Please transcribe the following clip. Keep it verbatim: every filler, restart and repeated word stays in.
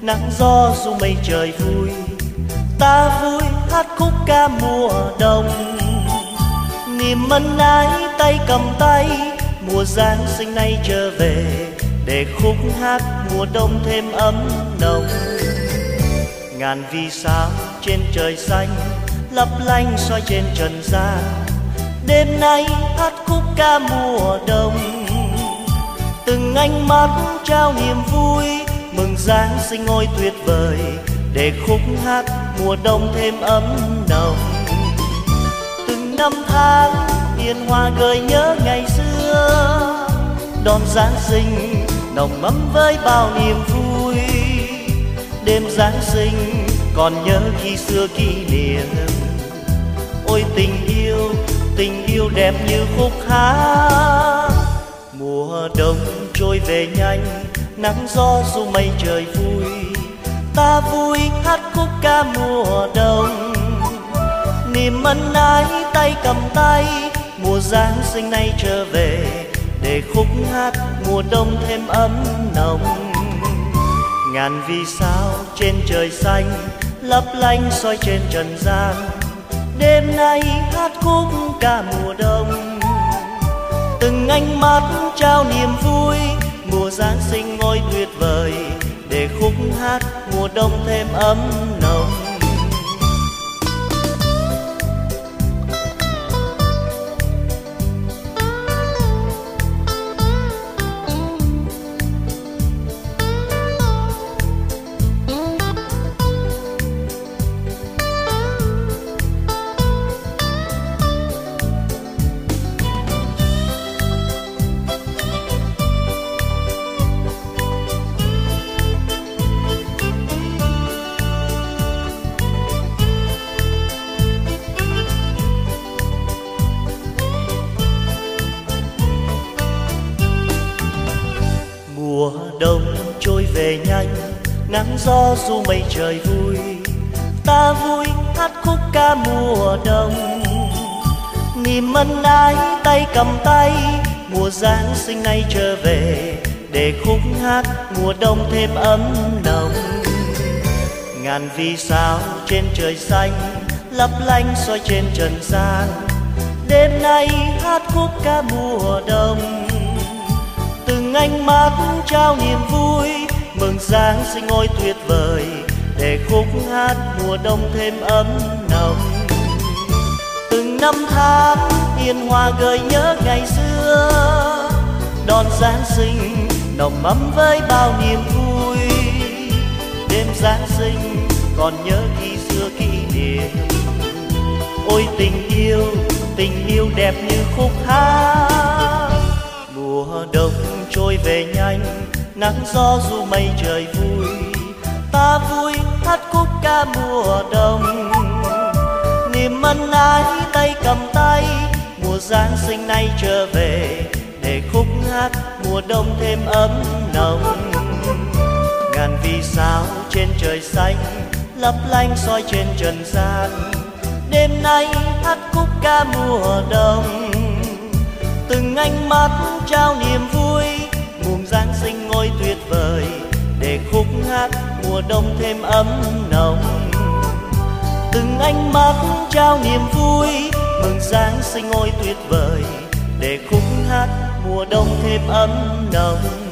nắng gió dù mây trời vui. Ta vui hát khúc ca mùa đông, niềm ân ái tay cầm tay. Mùa Giáng sinh nay trở về, để khúc hát mùa đông thêm ấm nồng. Ngàn vì sao trên trời xanh lấp lánh soi trên trần gian. Đêm nay hát khúc ca mùa đông, từng ánh mắt trao niềm vui. Mừng Giáng sinh ngôi tuyệt vời, để khúc hát mùa đông thêm ấm nồng. Từng năm tháng yên hoa gợi nhớ ngày xưa, đón Giáng sinh nồng ấm với bao niềm vui. Đêm Giáng sinh còn nhớ khi xưa kỷ niệm. Ôi tình yêu, tình yêu đẹp như khúc hát. Mùa đông trôi về nhanh, nắng gió dù mây trời vui. Ta vui hát khúc ca mùa đông, niềm ân ái tay cầm tay. Mùa Giáng sinh nay trở về, để khúc hát mùa đông thêm ấm nồng. Ngàn vì sao trên trời xanh lấp lánh soi trên trần gian. Đêm nay hát khúc ca mùa đông, từng ánh mắt trao niềm vui. Mùa Giáng sinh ngôi tuyệt vời, để khúc hát mùa đông thêm ấm nồng. Mùa đông trôi về nhanh, nắng gió dù mây trời vui. Ta vui hát khúc ca mùa đông, niềm ân ái tay cầm tay. Mùa Giáng sinh nay trở về, để khúc hát mùa đông thêm ấm nồng. Ngàn vì sao trên trời xanh lấp lánh soi trên trần gian. Đêm nay hát khúc ca mùa đông, từng ánh mắt trao niềm vui. Mừng Giáng sinh ngôi tuyệt vời, để khúc hát mùa đông thêm ấm nồng. Từng năm tháng yên hoa gợi nhớ ngày xưa, đón Giáng sinh nồng ấm với bao niềm vui. Đêm Giáng sinh còn nhớ khi xưa kỷ niệm. Ôi tình yêu, tình yêu đẹp như khúc hát. Mùa đông trôi về nhanh, nắng gió dù mây trời vui. Ta vui hát khúc ca mùa đông, niềm ân ái tay cầm tay. Mùa Giáng sinh nay trở về, để khúc hát mùa đông thêm ấm nồng. Ngàn vì sao trên trời xanh lấp lánh soi trên trần gian. Đêm nay hát khúc ca mùa đông, từng ánh mắt trao niềm vui. Mùa Giáng sinh ngôi tuyệt vời, để khúc hát mùa đông thêm ấm nồng. Từng ánh mắt trao niềm vui. Mừng Giáng sinh ngôi tuyệt vời, để khúc hát mùa đông thêm ấm nồng.